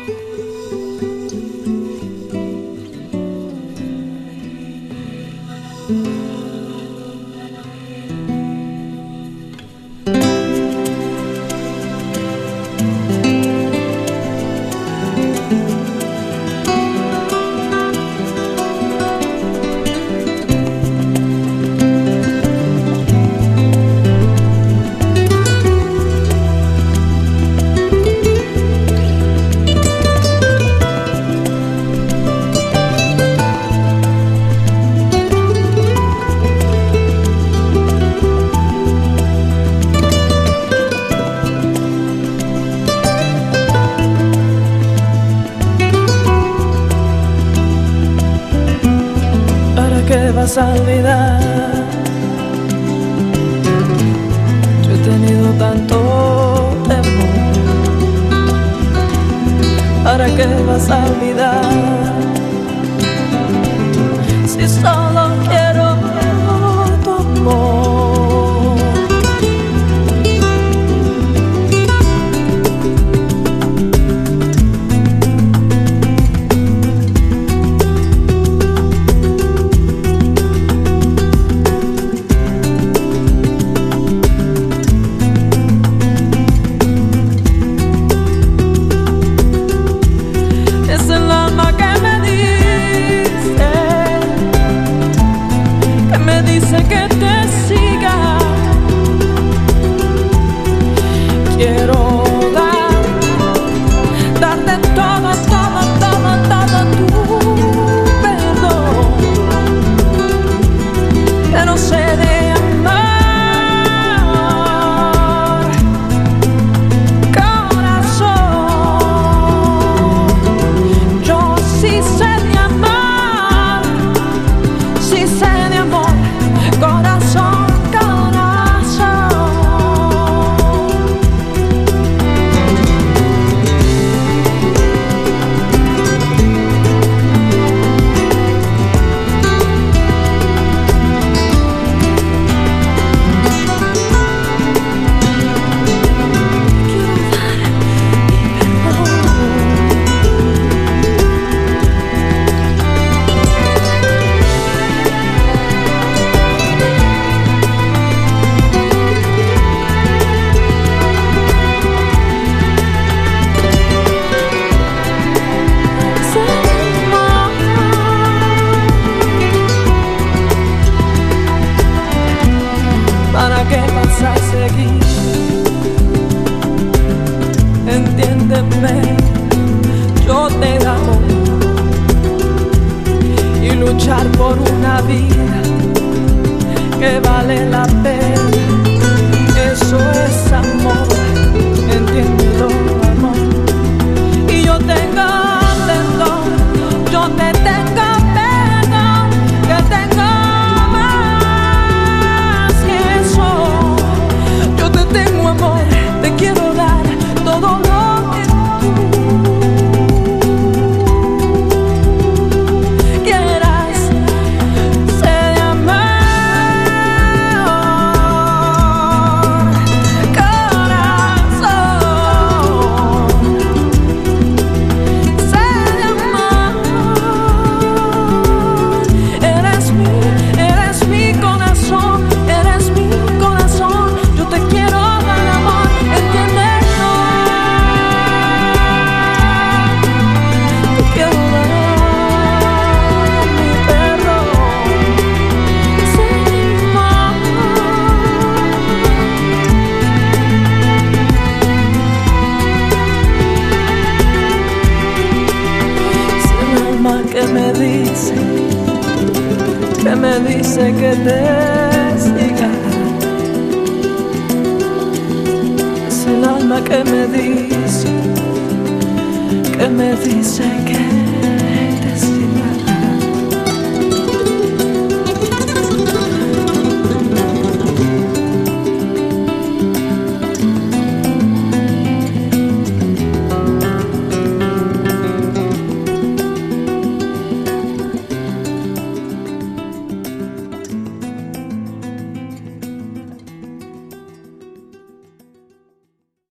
¿Qué vas a olvidar? Yo he tenido tanto temor. ¿Para qué vas a olvidar? Si solo quiero tu amor. Que te siga, quiero darte todo, todo, todo, todo tu perdón, pero sé de amar, corazón. Yo sí sé de amar, sí sé de amor. Corazón, corazón. ¿Para qué vas a seguir? Entiéndeme, yo te amo, y luchar por una vida que vale la pena, eso es amor, entiéndelo, amor. Y yo tengo perdón, yo te tengo perdón, que tengo amor, te quiero dar todo lo que tú quieras. Sé de amor, corazón. Sé de amor. Eres mi corazón, eres mi corazón. Yo te quiero. Que me dice que te siga. Es el alma que me dice que